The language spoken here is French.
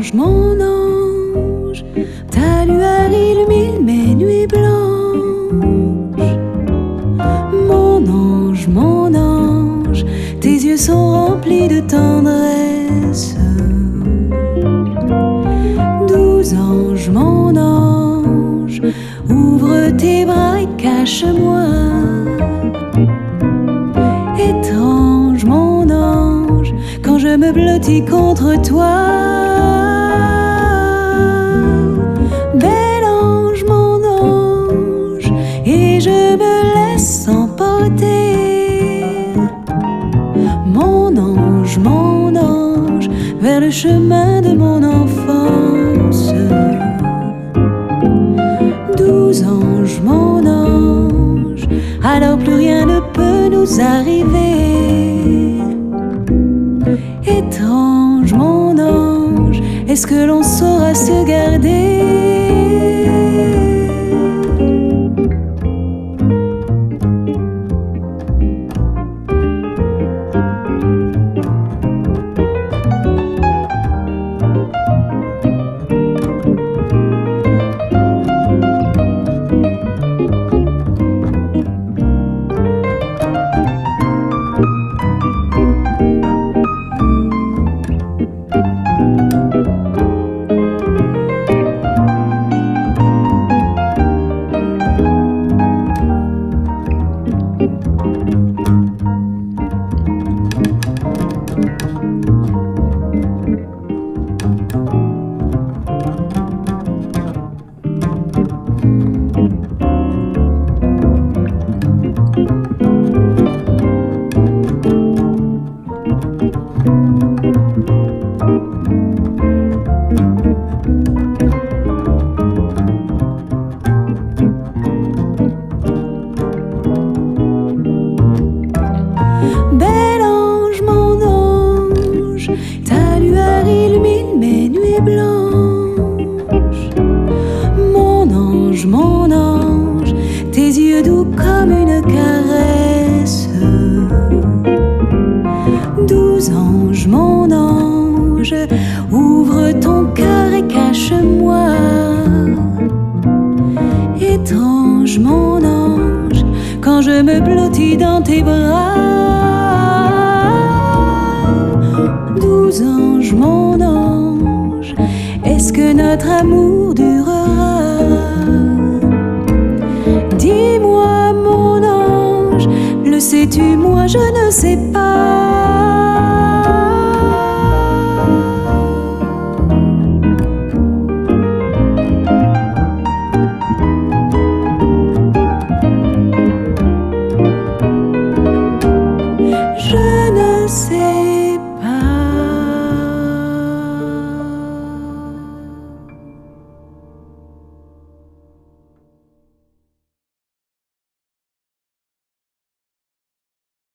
mon ange, ta lueur illumine mes nuits blanches. Mon ange, tes yeux sont remplis de tendresse. Doux ange, mon ange, ouvre tes bras et cache-moi. Étrange, mon ange, quand je me blottis contre toi. Bel ange, mon ange, et je me laisse emporter. Mon ange, vers le chemin de mon enfance. Doux ange, mon ange, alors plus rien ne peut nous arriver. Étrange, mon ange, est-ce que l'on saura se garder? Bel ange, mon ange, ta lueur illumine mes nuits blanches. Mon ange, tes yeux doux comme une caresse. Doux ange, mon ange, ouvre ton cœur et cache-moi. Étrange, mon ange, quand je me blottis dans tes bras. Doux ange, mon ange, est-ce que notre amour durera? Dis-moi, mon ange, le sais-tu, moi je ne sais pas.